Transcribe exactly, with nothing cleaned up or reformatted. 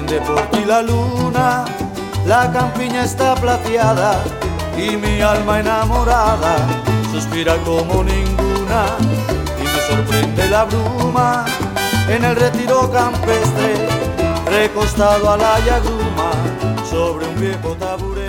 enciende por ti la luna, la campiña está plateada y mi alma enamorada suspira como ninguna. Y me sorprende la bruma en el retiro campestre, recostado a la yagruma sobre un viejo taburete.